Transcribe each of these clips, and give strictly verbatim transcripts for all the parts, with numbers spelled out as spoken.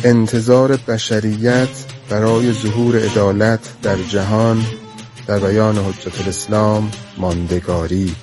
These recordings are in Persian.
انتظار بشریت برای ظهور عدالت در جهان، در بیان حجت الاسلام ماندگاری.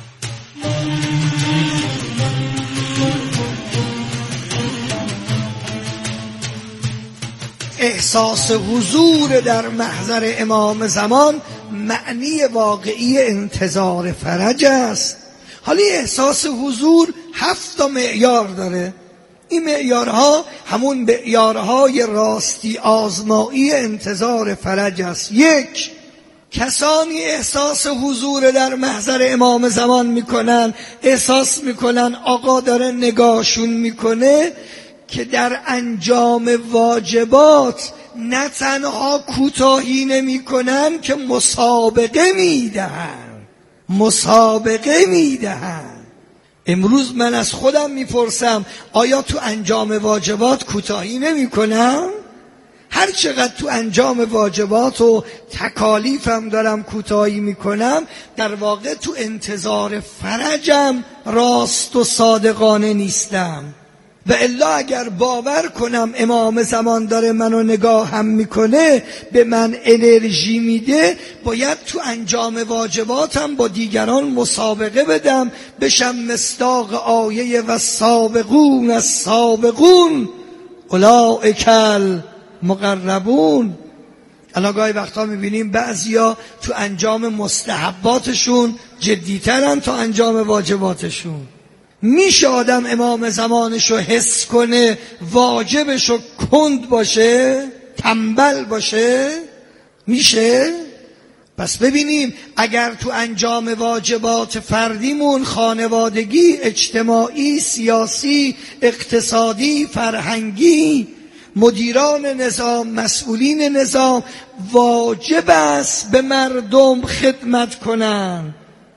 احساس حضور در محضر امام زمان معنی واقعی انتظار فرج است. حالا احساس حضور هفت تا معیار داره. این معیارها همون معیارهای راستی آزمایی انتظار فرج است. یک، کسانی احساس حضور در محضر امام زمان میکنن، احساس میکنن آقا داره نگاهشون میکنه که در انجام واجبات نه تنها کوتاهی نمیکنن که مسابقه میدهن مسابقه میدهن امروز من از خودم میپرسم آیا تو انجام واجبات کوتاهی نمیکنم؟ هر چقدر تو انجام واجبات و تکالیفم دارم کوتاهی میکنم، در واقع تو انتظار فرجم راست و صادقانه نیستم. و الا اگر باور کنم امام زمان داره منو نگاه هم میکنه، به من انرژی میده، باید تو انجام واجباتم با دیگران مسابقه بدم، بشم مصداق آیه و سابقون از سابقون اولئک المقربون. الان گاهی وقتا میبینیم بعضیا تو انجام مستحباتشون جدیترن تا انجام واجباتشون. میشه آدم امام زمانشو حس کنه واجبشو کند باشه، تنبل باشه؟ میشه؟ پس ببینیم اگر تو انجام واجبات فردیمون، خانوادگی، اجتماعی، سیاسی، اقتصادی، فرهنگی، مدیران نظام، مسئولین نظام، واجب است به مردم خدمت کنن،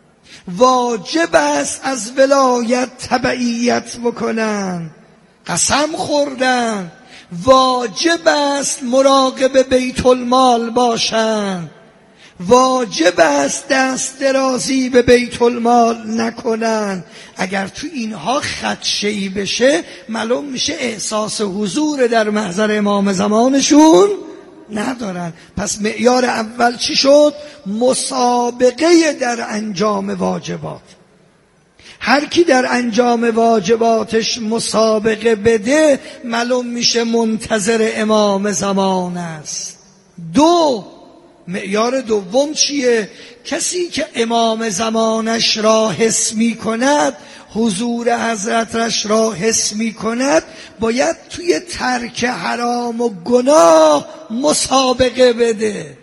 واجب است از ولایت تبعیت بکنن، قسم خوردن، واجب است مراقب بیت المال باشن، واجب است دست درازی به بیت المال نکنن. اگر تو اینها خدشه‌ای بشه معلوم میشه احساس حضور در محضر امام زمانشون ندارن. پس معیار اول چی شد؟ مسابقه در انجام واجبات. هر کی در انجام واجباتش مسابقه بده معلوم میشه منتظر امام زمان است. دو، معیار دوم چیه؟ کسی که امام زمانش را حس می کند، حضور حضرتش را حس می کند، باید توی ترک حرام و گناه مسابقه بده.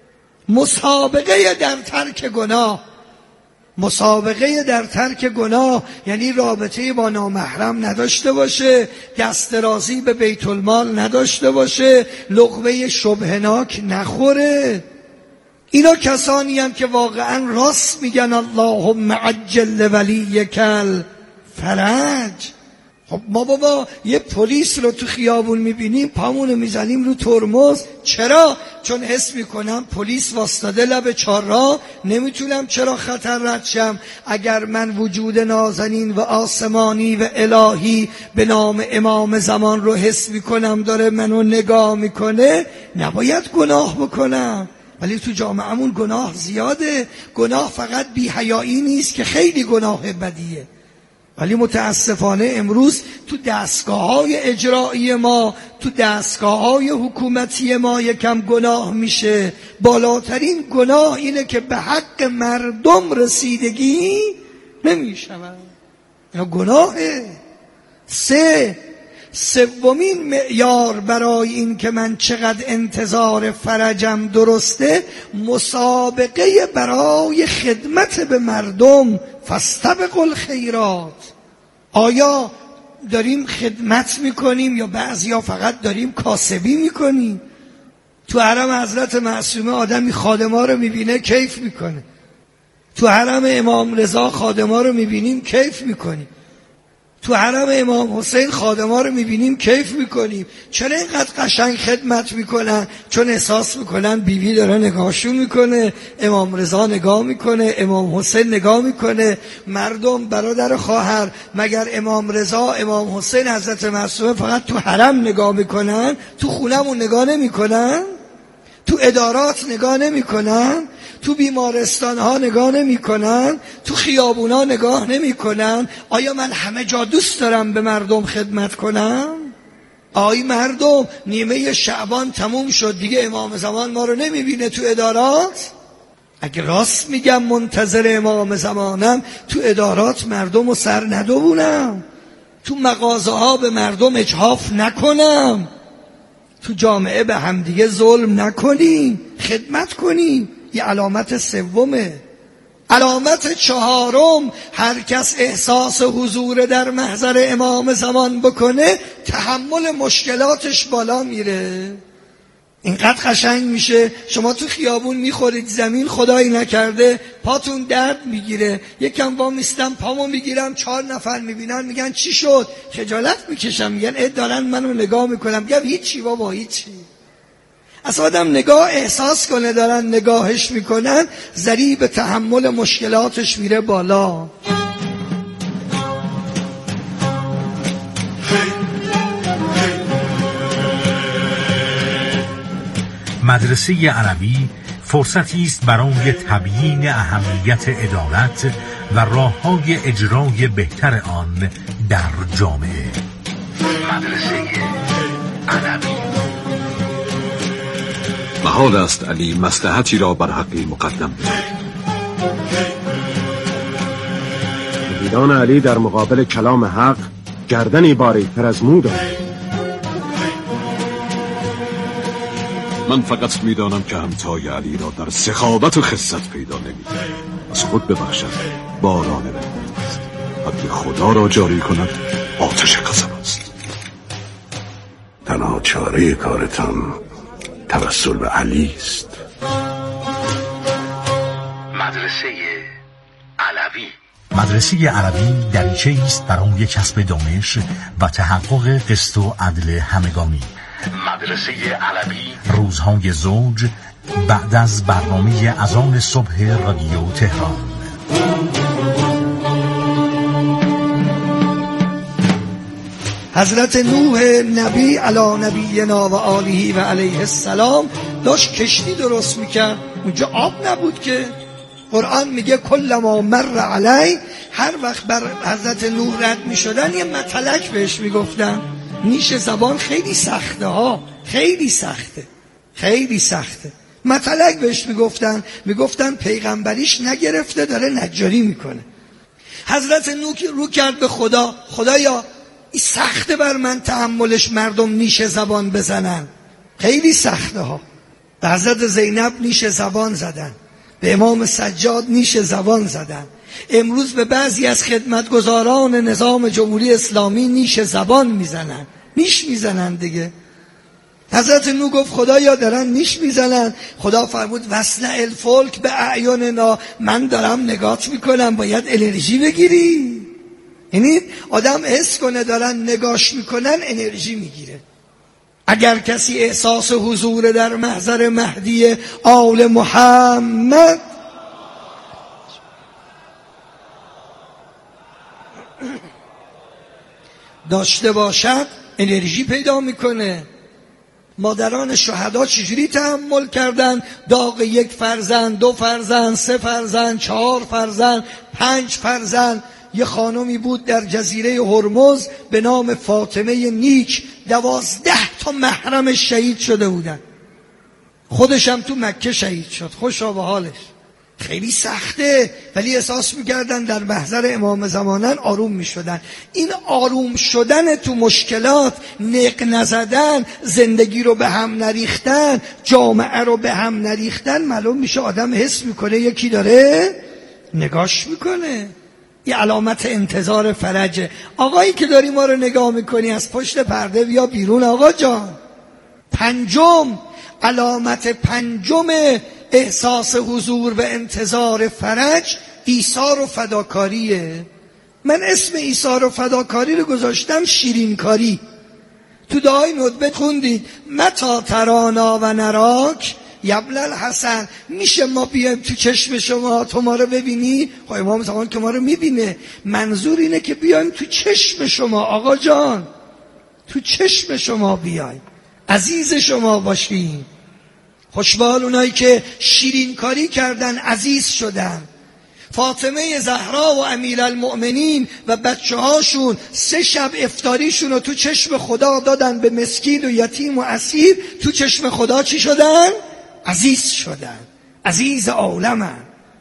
مسابقه در ترک گناه. مسابقه در ترک گناه یعنی رابطه با نامحرم نداشته باشه، دست درازی به بیت المال نداشته باشه، لقمه شبهناک نخوره. اینا کسانی هم که واقعا راست میگن اللهم عجل ولیک الفرج. خب ما بابا یه پلیس رو تو خیابون میبینیم پامونو میزنیم رو ترمز. چرا؟ چون حس میکنم پلیس واسطاده لب چهارراه، نمیتونم چرا خطر رد شم. اگر من وجود نازنین و آسمانی و الهی به نام امام زمان رو حس میکنم داره منو نگاه میکنه، نباید گناه بکنم. ولی تو جامعهمون گناه زیاده. گناه فقط بی‌حیایی نیست که خیلی گناه بدیه، ولی متاسفانه امروز تو دستگاه‌های اجرایی ما، تو دستگاه‌های حکومتی ما یکم گناه میشه. بالاترین گناه اینه که به حق مردم رسیدگی نمیشود. اینا گناهه. سه، سومین معیار برای این که من چقدر انتظار فرجم درسته، مسابقه برای خدمت به مردم. فاستبقوا الخیرات. آیا داریم خدمت میکنیم یا بعضیا فقط داریم کاسبی میکنیم؟ تو حرم حضرت معصومه آدمی خادما رو میبینه کیف میکنه، تو حرم امام رضا خادما رو میبینیم کیف میکنیم، تو حرم امام حسین خادما رو میبینیم کیف میکنیم. چرا اینقدر قشنگ خدمت میکنن؟ چون احساس میکنن بیبی داره نگاهشون میکنه، امام رضا نگاه میکنه، امام حسین نگاه میکنه. مردم برادر خواهر، مگر امام رضا، امام حسین، حضرت معصومه فقط تو حرم نگاه میکنن؟ تو خونمون نگاه نمیکنن؟ تو ادارات نگاه نمیکنن؟ تو بیمارستان ها نگاه نمی کنن؟ تو خیابون ها نگاه نمی کنن؟ آیا من همه جا دوست دارم به مردم خدمت کنم؟ آی مردم، نیمه شعبان تموم شد دیگه، امام زمان ما رو نمی بینه تو ادارات؟ اگه راست میگم منتظر امام زمانم، تو ادارات مردم رو سر ندوونم، تو مغازه ها به مردم اجحاف نکنم، تو جامعه به همدیگه ظلم نکنیم، خدمت کنیم. یه علامت سومه. علامت چهارم، هر کس احساس حضور در محضر امام زمان بکنه تحمل مشکلاتش بالا میره. اینقدر قشنگ میشه شما تو خیابون میخورید زمین، خدایی نکرده پاتون درد میگیره، یکم وا میستم پامو میگیرم، چهار نفر میبینن میگن چی شد؟ خجالت میکشم، میگن اه دارن منو نگاه میکنم، میگم هیچی بابا هیچی. اصلا آدم نگاه احساس کنه دارن نگاهش میکنن، ضریب تحمل مشکلاتش میره بالا. مدرسه عربی فرصتی است برای تبیین اهمیت عدالت و راه‌های اجرای بهتر آن در جامعه. مدرسه عربی. محال است علی مصلحتی را بر حقی مقدم بدهد. دیدان علی در مقابل کلام حق گردنی باریک‌تر از مو دارد. من فقط میدانم که همتای علی را در سخاوت و خست پیدا نمی‌کنم. از خود ببخشد باران رحمت است، حد خدا را جاری کند آتش غضب است. تنها چاره کارتان توسل به علی است. مدرسه علوی. مدرسه عربی دریچه است برای کسب دانش و تحقق قسط و عدل همگانی. مدرسه علوی روزهای زوج بعد از برنامه اذان صبح رادیو تهران. حضرت نوح نبی علی نبینا و آله و علیه السلام داشت کشتی درست میکرد، اونجا آب نبود که. قرآن میگه کلما مر علی، هر وقت بر حضرت نوح رد میشدن یه متلک بهش میگفتن. نیش زبان خیلی سخته ها، خیلی سخته، خیلی سخته. متلک بهش میگفتن، میگفتن پیغمبریش نگرفته داره نجاری میکنه. حضرت نوح رو کرد به خدا، خدایا این سخته بر من تحملش، مردم نیش زبان بزنن، خیلی سخته ها. به حضرت زینب نیش زبان زدن، به امام سجاد نیش زبان زدن. امروز به بعضی از خدمتگزاران نظام جمهوری اسلامی نیش زبان میزنن، نیش میزنن دیگه. حضرت نوح گفت خدایا دارن نیش میزنن. خدا فرمود وصنع الفلک به اعیننا، من دارم نگات میکنم، باید انرژی بگیری. یعنی آدم حس کنه دارن نگاش میکنن انرژی میگیره. اگر کسی احساس حضور در محضر مهدی آل محمد داشته باشد انرژی پیدا میکنه. مادران شهدا چجوری تحمل کردن داغ یک فرزند، دو فرزند، سه فرزند، چهار فرزند، پنج فرزند. یه خانمی بود در جزیره هرمز به نام فاطمه نیک، دوازده تا محرم شهید شده بودن، خودش هم تو مکه شهید شد. خوشا به حالش، خیلی سخته، ولی احساس میکردن در محضر امام زمانن آروم میشدن. این آروم شدن تو مشکلات، نق نزدن، زندگی رو به هم نریختن، جامعه رو به هم نریختن، معلوم میشه آدم حس میکنه یکی داره نگاش میکنه. یه علامت انتظار فرجه. آقایی که داری ما رو نگاه میکنی از پشت پرده بیا بیرون آقا جان. پنجم، علامت پنجم احساس حضور و انتظار فرج ایثار و فداکاریه. من اسم ایثار و فداکاری رو گذاشتم شیرینکاری. تو دعای ندبه خوندید متا ترانا و نراک یبل الحسن، میشه ما بیایم تو چشم شما تو ما رو ببینی؟ خب امام زمان که ما رو میبینه، منظور اینه که بیایم تو چشم شما آقا جان، تو چشم شما بیایم، عزیز شما باشیم. خوشبال اونایی که شیرین کاری کردن عزیز شدن. فاطمه زهرا و امیرالمؤمنین و بچه هاشون سه شب افطاریشون رو تو چشم خدا دادن به مسکین و یتیم و اسیر، تو چشم خدا چی شدن؟ عزیز شدن، عزیز عالمن.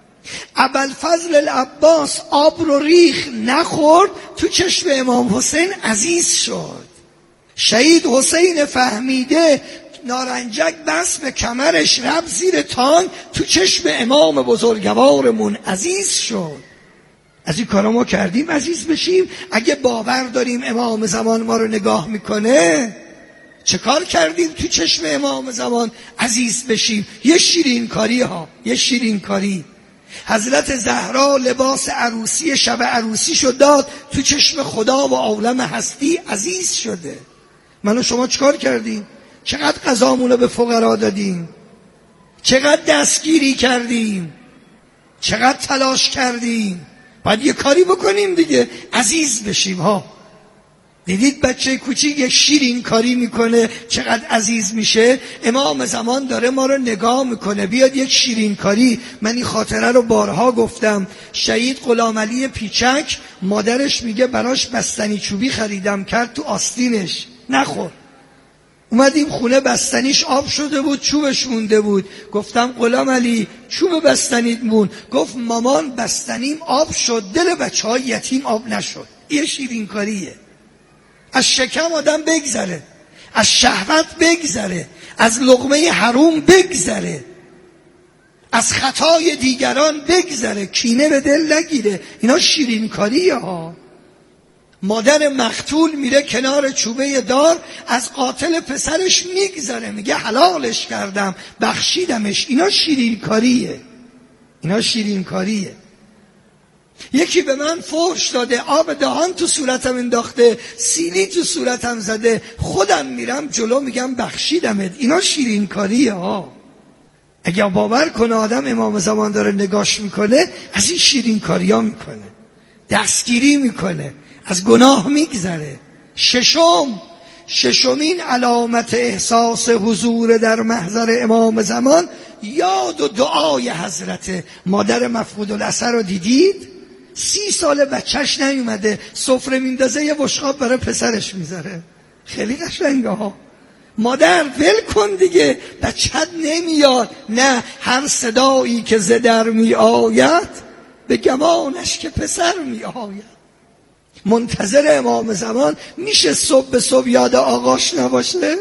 ابوالفضل العباس آب رو ریخ نخورد، تو چشم امام حسین عزیز شد. شهید حسین فهمیده نارنجک بس به کمرش رفت زیر تانگ، تو چشم امام بزرگوارمون عزیز شد. از این کارا ما کردیم عزیز بشیم؟ اگه باور داریم امام زمان ما رو نگاه میکنه، چه کار کردیم تو چشم امام زمان عزیز بشیم؟ یه شیرین کاری ها، یه شیرین کاری. حضرت زهرا لباس عروسی شب عروسی شد داد، تو چشم خدا و عالم هستی عزیز شده. من و شما چیکار کردیم؟ چقدر غذامونو به فقرا دادیم، چقدر دستگیری کردیم، چقدر تلاش کردیم. باید یه کاری بکنیم دیگه، عزیز بشیم ها. دیدید بچه کوچیک یک شیرین کاری میکنه چقدر عزیز میشه؟ امام زمان داره ما رو نگاه میکنه، بیاد یک شیرین کاری. من این خاطره رو بارها گفتم. شهید غلام علی پیچک مادرش میگه براش بستنی چوبی خریدم، کرد تو آستینش نخور. اومدیم خونه بستنیش آب شده بود، چوبش مونده بود. گفتم غلام علی چوب بستنیت مون؟ گفت مامان بستنیم آب شد، دل بچه های یتیم آب نشد. یه شیرین کاریه. از شکم آدم بگذره، از شهوت بگذره، از لقمه حروم بگذره، از خطای دیگران بگذره، کینه به دل نگیره. اینا شیرین کاریه ها. مادر مقتول میره کنار چوبه دار، از قاتل پسرش میگذره، میگه حلالش کردم، بخشیدمش. اینا شیرین کاریه، اینا شیرین کاریه. یکی به من فحش داده، آب دهان تو صورتم انداخته، سیلی تو صورتم زده، خودم میرم جلو میگم بخشیدمت. اینا شیرین کاریه ها. اگر باور کنه آدم امام زمان داره نگاش میکنه، از این شیرین کاری ها میکنه، دستگیری میکنه، از گناه میگذره. ششم ششمین علامت احساس حضور در محضر امام زمان یاد و دعای حضرت. مادر مفقود الاثر رو دیدید؟ سی سال بچهش نیومده، سفره میندازه، یه بشقاب برای پسرش میذاره. خیلی قشنگه ها. مادر ول کن دیگه، بچه‌ت نمیاد. نه، هر صدایی که ز در می آید به گمانش که پسر می آید. منتظر امام زمان میشه صبح به صبح یاد آقاش نباشه؟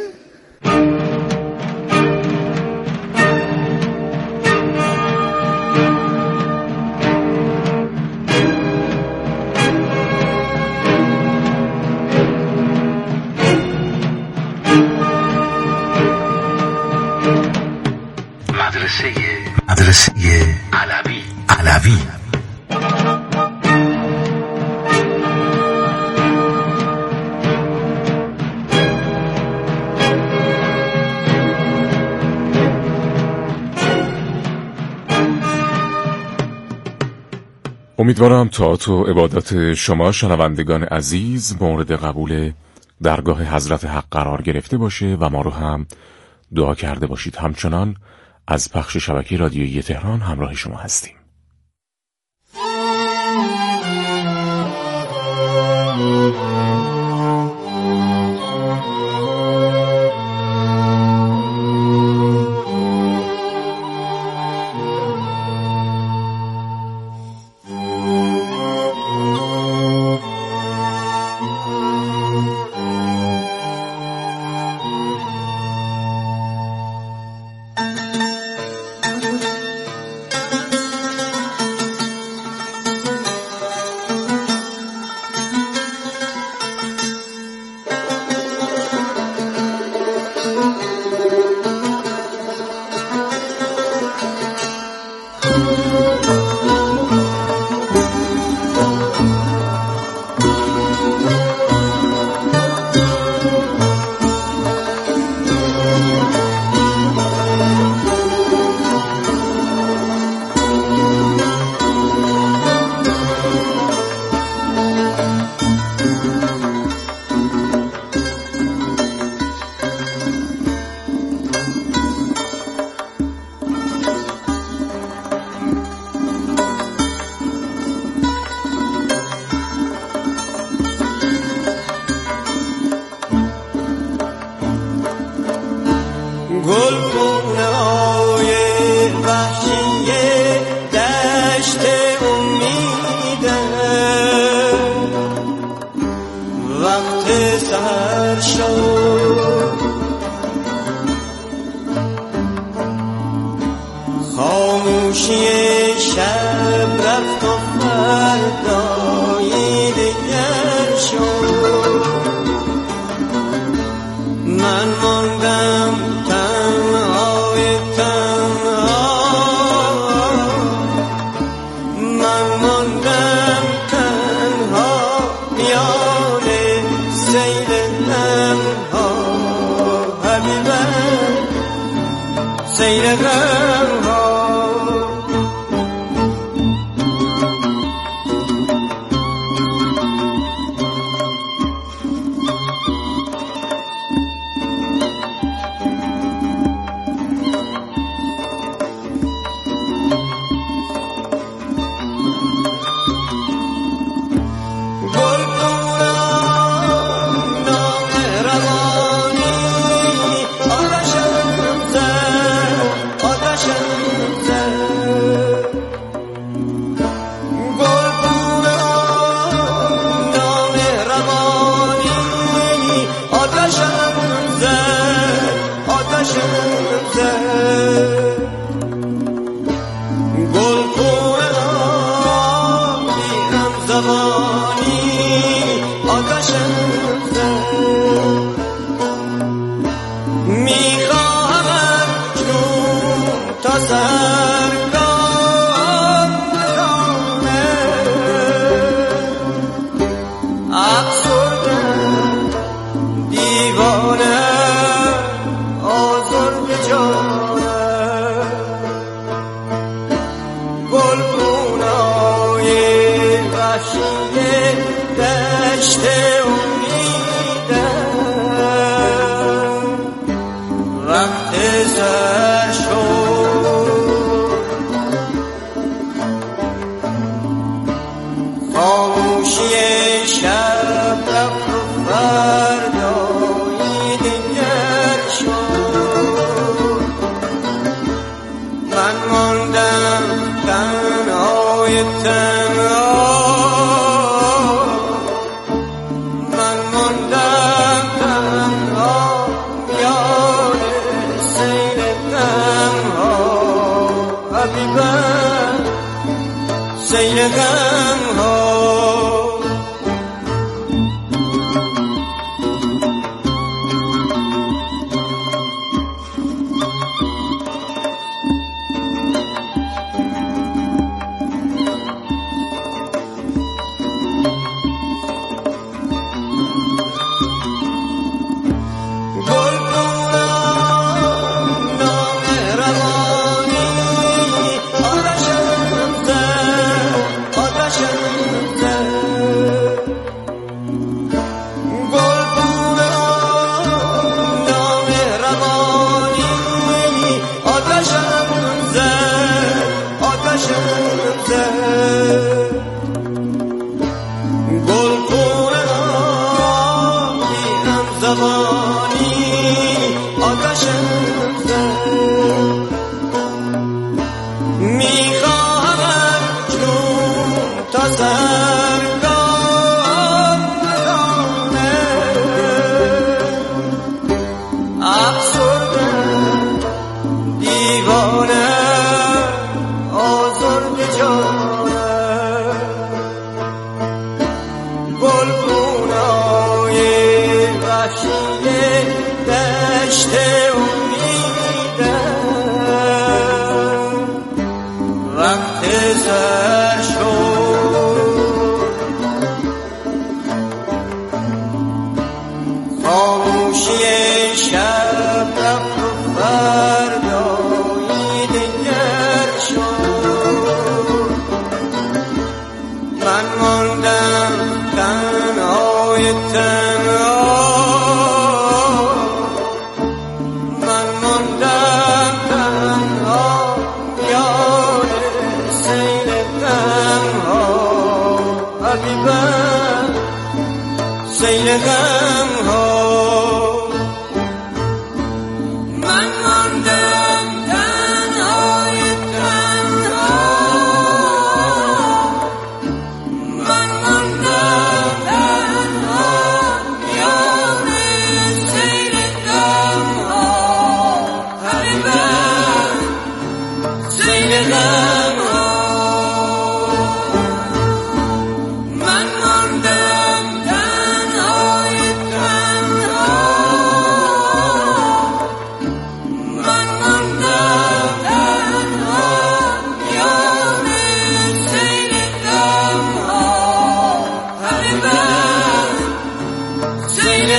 مدرسه مدرسه علوی علوی امیدوارم طاعت و عبادات شما شنوندگان عزیز مورد قبول درگاه حضرت حق قرار گرفته باشه و ما رو هم دعا کرده باشید. همچنان از پخش شبکه رادیویی تهران همراه شما هستیم. وقت سحر شد، خاموشی شب رفت و فردایی دیگر شد. من ماندم تنهای تنها، من ماندم تنها میان سیل غمها، حبیبم سیل غمها.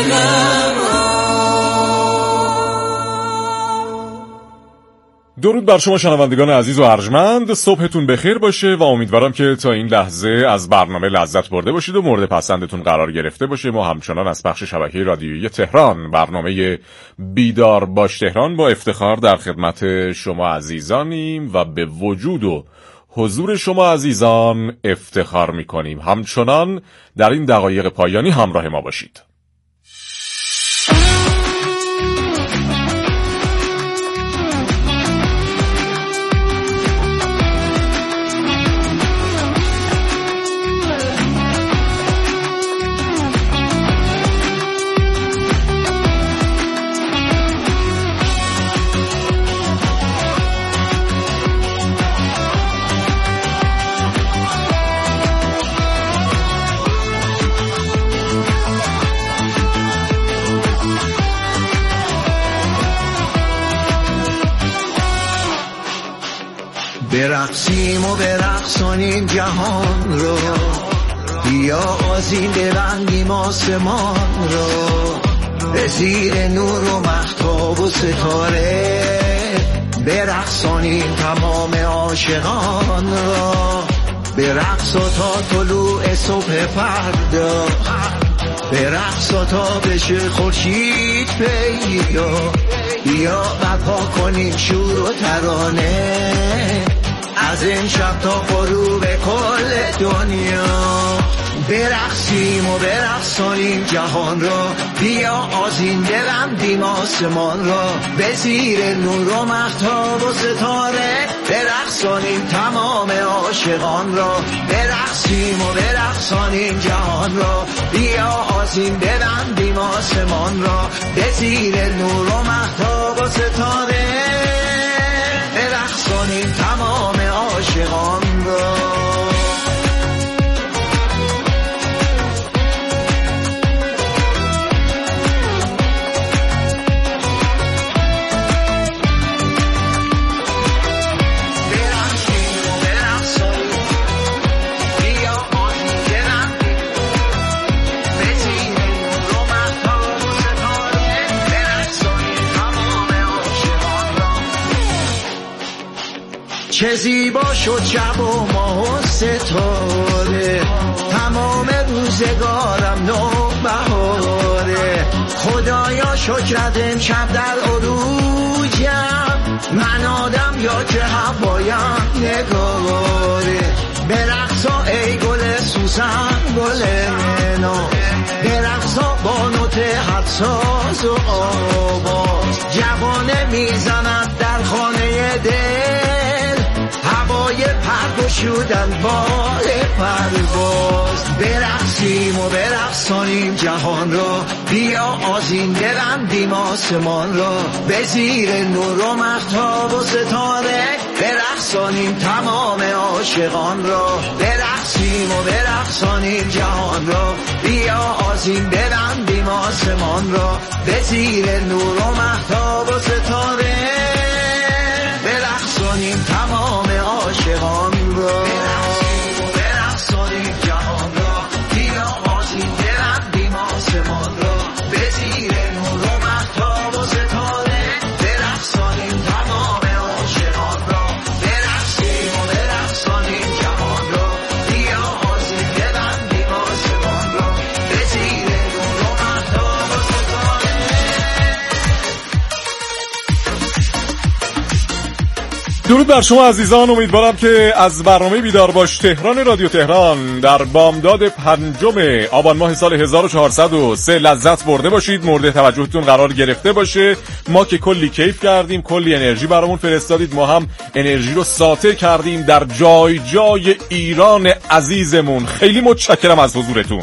غمها. درود بر شما شنوندگان عزیز و ارجمند، صبحتون بخیر باشه و امیدوارم که تا این لحظه از برنامه لذت برده باشید و مورد پسندتون قرار گرفته باشه. ما همچنان از بخش شبکه رادیویی تهران برنامه بیدار باش تهران با افتخار در خدمت شما عزیزانیم و به وجود و حضور شما عزیزان افتخار میکنیم. همچنان در این دقایق پایانی همراه ما باشید. برقصیم و برقصانیم جهان رو، بیا آذین ببندیم آسمان رو، به زیر نور و مهتاب و ستاره برقصانیم تمام عاشقان رو. برقص تا طلوع صبح فردا، برقص تا بشه خورشید پیدا، بیا برپا کنیم شور و ترانه از این شب تا غروب کل دنیا. برقصیم و برقصانیم جهان را، بیا آذین ببندیم آسمان را، به زیر نور و مهتاب و ستاره برقصانیم تمام عاشقان را. برقصیم و برقصانیم جهان را، بیا آذین ببندیم آسمان را، به زیر نور و مهتاب و ستاره برقصانیم تمام عاشقان را. چه زیبا شد شب و ماه و ستاره، تمام روزگارم نو بهاره. خدایا شکرت امشب در عروجم، من آدم یا که هوایم نگاره. برقصا ای گل سوسن گل منو، برقصا با نوت حساس و آواز، جوانه میزند در خانه دل، هوای پر گشودن بال پرواز. برقصیم و برقصانیم جهان را، بیا آذین ببندیم آسمان را، به زیر نور و مهتاب و ستاره برقصانیم تمام عاشقان را. برقصیم و برقصانیم جهان را، بیا آذین ببندیم آسمان را، به زیر نور و مهتاب و ستاره برقصانیم تمام عاشقان را. برقصیم و برقصانیم جهان را، بیا آذین ببندیم آسمان را، به زیر نور و مهتاب و ستاره برقصانیم تمام عاشقان را. برقصیم و برقصانیم جهان را، بیا آذین ببندیم آسمان را، به زیر نور و مهتاب و ستاره. درود بر شما عزیزان، امیدوارم که از برنامه بیدار باش تهران رادیو تهران در بامداد پنجم آبان ماه سال هزار و چهارصد و سه لذت برده باشید، مورد توجهتون قرار گرفته باشه. ما که کلی کیف کردیم، کلی انرژی برامون فرستادید، ما هم انرژی رو ساطع کردیم در جای جای ایران عزیزمون. خیلی متشکرم از حضورتون.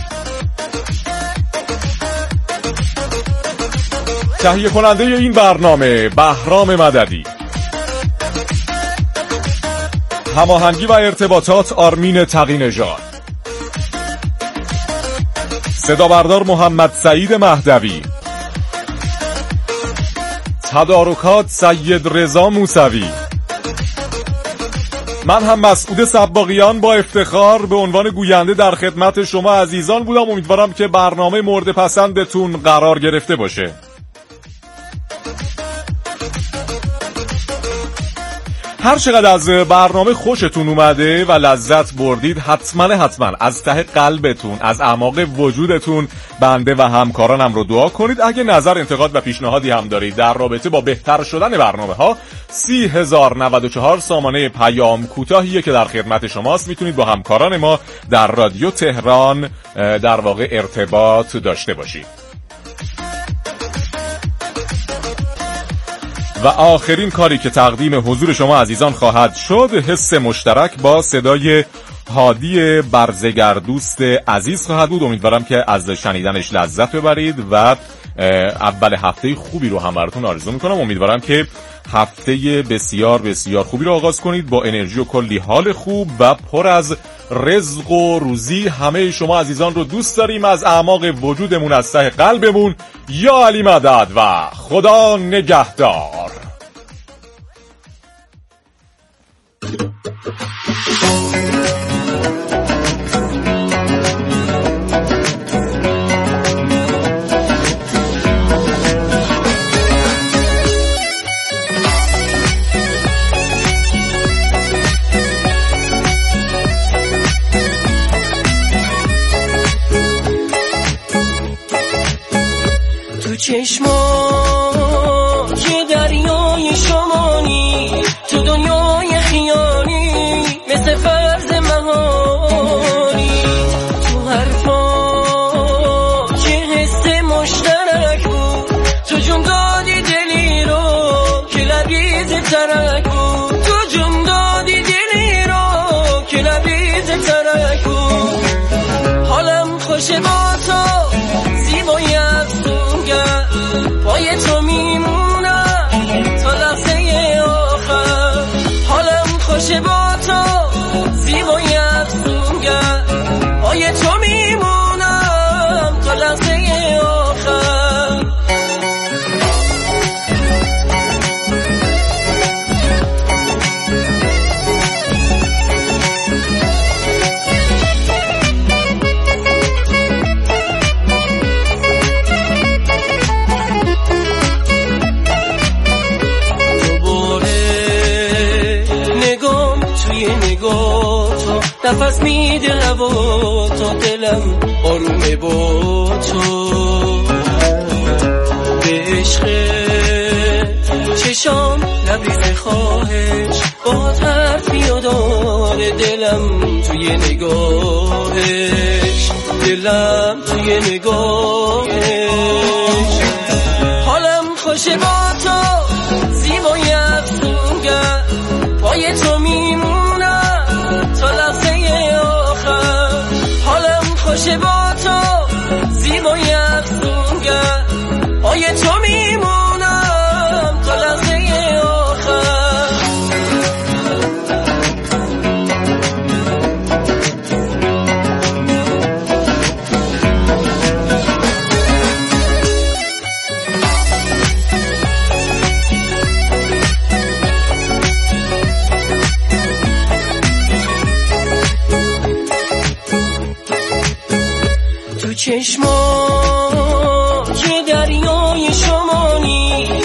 تهیه کننده این برنامه بهرام مددی، هماهنگی و ارتباطات آرمین تقی نژاد، صدا بردار محمد سعید مهدوی، تدارکات سید رضا موسوی، من هم مسعود صباغیان با افتخار به عنوان گوینده در خدمت شما عزیزان بودم. امیدوارم که برنامه مورد پسندتون قرار گرفته باشه. هر چقدر از برنامه خوشتون اومده و لذت بردید، حتما حتما از ته قلبتون، از اعماق وجودتون بنده و همکارانم رو دعا کنید. اگه نظر، انتقاد و پیشنهادی هم دارید در رابطه با بهتر شدن برنامه ها، سی هزار و نود و چهار سامانه پیام کوتاهیه که در خدمت شماست. میتونید با همکاران ما در رادیو تهران در واقع ارتباط داشته باشید. و آخرین کاری که تقدیم حضور شما عزیزان خواهد شد، حس مشترک با صدای هادی برزگردوست عزیز خواهد بود. امیدوارم که از شنیدنش لذت ببرید و اول هفته خوبی رو هم براتون آرزو میکنم. امیدوارم که هفته بسیار بسیار خوبی رو آغاز کنید با انرژی و کلی حال خوب و پر از رزق و روزی. همه شما عزیزان رو دوست داریم از اعماق وجودمون، از ته قلبمون. یا علی مدد و خدا نگهدار. چشما که دریای شمانی، تو دنیای خیالی مثل فرض مهانی، تو حرفا که حس مشترک بود، تو جون دادی دلی رو که لبریز ترک بود، تو جون دادی دلی رو که لبریز ترک بود. حالم خوشه با تو زیبایی افسونگر، پای تو میمونم تا لحظه آخر. حالم خوشه با تو زیبایی افسونگر، پای تو میمونم تا لحظه آخر. نفس میده هوا تا دلم آرومه با تو، به عشق چشام لبریز خواهش، با حرفی و داره دلم توی نگاهش، دلم توی نگاهش. حالم خوشه با تو زیبایی افسونگر، پای تو میمونم تا لحظه آخر. حالم خوشه با تو زیبایی افسونگر، پای تو میمونم تا لحظه آخر. چشما که دریای شمانی،